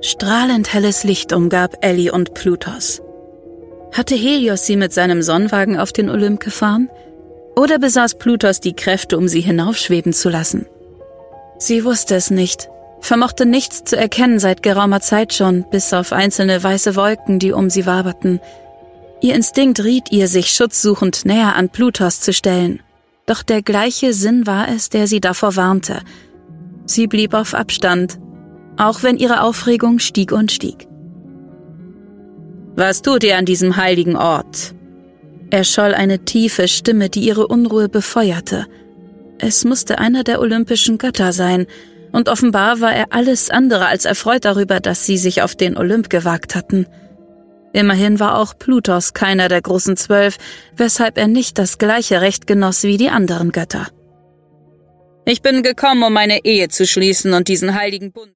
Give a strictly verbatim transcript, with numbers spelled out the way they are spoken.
Strahlend helles Licht umgab Ellie und Plutos. Hatte Helios sie mit seinem Sonnenwagen auf den Olymp gefahren? Oder besaß Plutos die Kräfte, um sie hinaufschweben zu lassen? Sie wusste es nicht, vermochte nichts zu erkennen seit geraumer Zeit schon, bis auf einzelne weiße Wolken, die um sie waberten. Ihr Instinkt riet ihr, sich schutzsuchend näher an Plutos zu stellen. Doch der gleiche Sinn war es, der sie davor warnte. Sie blieb auf Abstand, auch wenn ihre Aufregung stieg und stieg. »Was tut ihr an diesem heiligen Ort?« erscholl eine tiefe Stimme, die ihre Unruhe befeuerte. Es musste einer der olympischen Götter sein, und offenbar war er alles andere als erfreut darüber, dass sie sich auf den Olymp gewagt hatten. Immerhin war auch Plutos keiner der großen Zwölf, weshalb er nicht das gleiche Recht genoss wie die anderen Götter. »Ich bin gekommen, um meine Ehe zu schließen und diesen heiligen Bund